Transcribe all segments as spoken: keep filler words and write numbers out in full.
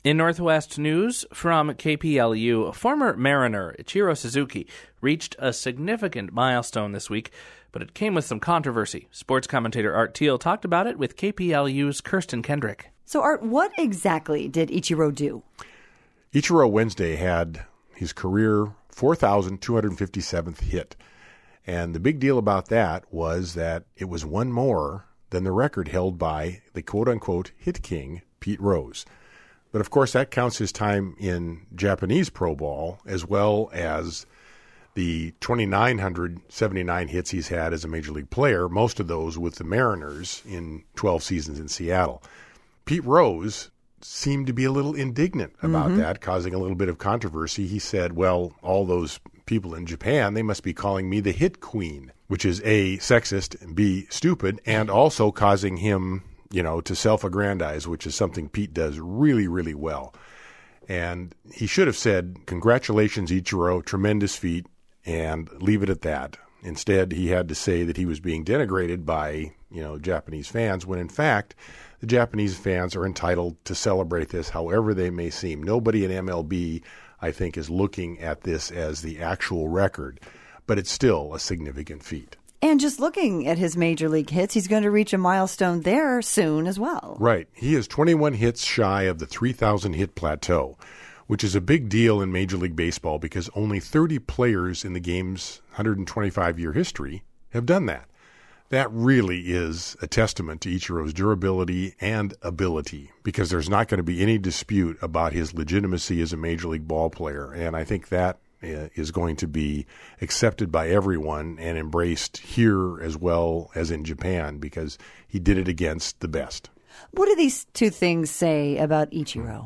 In Northwest news from K P L U, former Mariner Ichiro Suzuki reached a significant milestone this week, but it came with some controversy. Sports commentator Art Thiel talked about it with K P L U's Kirsten Kendrick. So, Art, what exactly did Ichiro do? Ichiro Wednesday had his career four thousand two hundred fifty-seventh hit. And the big deal about that was that it was one more than the record held by the quote-unquote hit king, Pete Rose. But, of course, that counts his time in Japanese Pro Ball as well as the two thousand nine hundred seventy-nine hits he's had as a Major League player, most of those with the Mariners in twelve seasons in Seattle. Pete Rose seemed to be a little indignant about mm-hmm. that, causing a little bit of controversy. He said, well, all those people in Japan, they must be calling me the hit queen, which is A, sexist, and B, stupid, and also causing him, you know, to self-aggrandize, which is something Pete does really, really well. And he should have said, congratulations, Ichiro, tremendous feat, and leave it at that. Instead, he had to say that he was being denigrated by, you know, Japanese fans, when in fact, the Japanese fans are entitled to celebrate this however they may seem. Nobody in M L B, I think, is looking at this as the actual record, but it's still a significant feat. And just looking at his major league hits, he's going to reach a milestone there soon as well. Right. He is twenty-one hits shy of the three thousand hit plateau, which is a big deal in Major League Baseball because only thirty players in the game's one hundred twenty-five year history have done that. That really is a testament to Ichiro's durability and ability, because there's not going to be any dispute about his legitimacy as a Major League ball player. And I think that is going to be accepted by everyone and embraced here as well as in Japan, because he did it against the best. What do these two things say about Ichiro?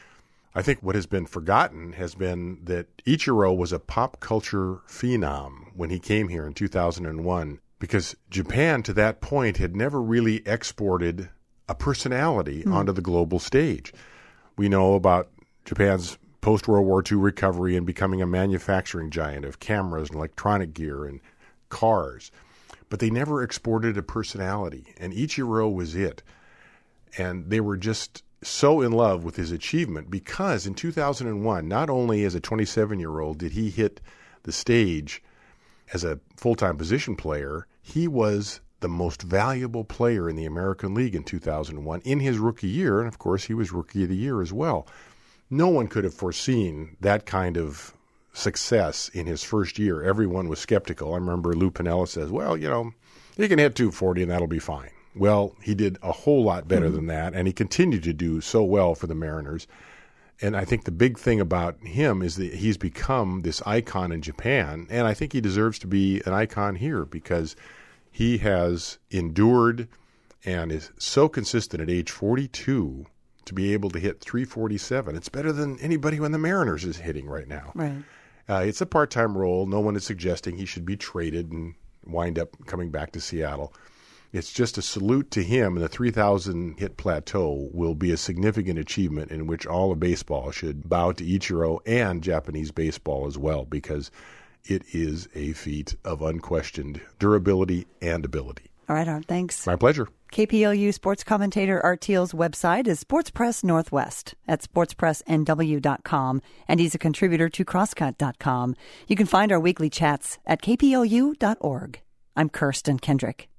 I think what has been forgotten has been that Ichiro was a pop culture phenom when he came here in two thousand one, because Japan to that point had never really exported a personality mm. onto the global stage. We know about Japan's post-World War Two recovery and becoming a manufacturing giant of cameras and electronic gear and cars. But they never exported a personality, and Ichiro was it. And they were just so in love with his achievement because in two thousand one, not only as a twenty-seven-year-old did he hit the stage as a full-time position player, he was the most valuable player in the American League in two thousand one in his rookie year, and of course he was Rookie of the Year as well. No one could have foreseen that kind of success in his first year. Everyone was skeptical. I remember Lou Piniella says, well, you know, he can hit two forty and that'll be fine. Well, he did a whole lot better mm-hmm. than that, and he continued to do so well for the Mariners. And I think the big thing about him is that he's become this icon in Japan, and I think he deserves to be an icon here because he has endured and is so consistent at age forty-two to be able to hit three forty-seven. It's better than anybody when the Mariners is hitting right now. Right. Uh, it's a part-time role. No one is suggesting he should be traded and wind up coming back to Seattle. It's just a salute to him, and the three thousand hit plateau will be a significant achievement in which all of baseball should bow to Ichiro and Japanese baseball as well, because it is a feat of unquestioned durability and ability. All right, Art, thanks. My pleasure. K P L U sports commentator Art Thiel's website is Sports Press Northwest at sports press n w dot com, and he's a contributor to crosscut dot com. You can find our weekly chats at k p l u dot org. I'm Kirsten Kendrick.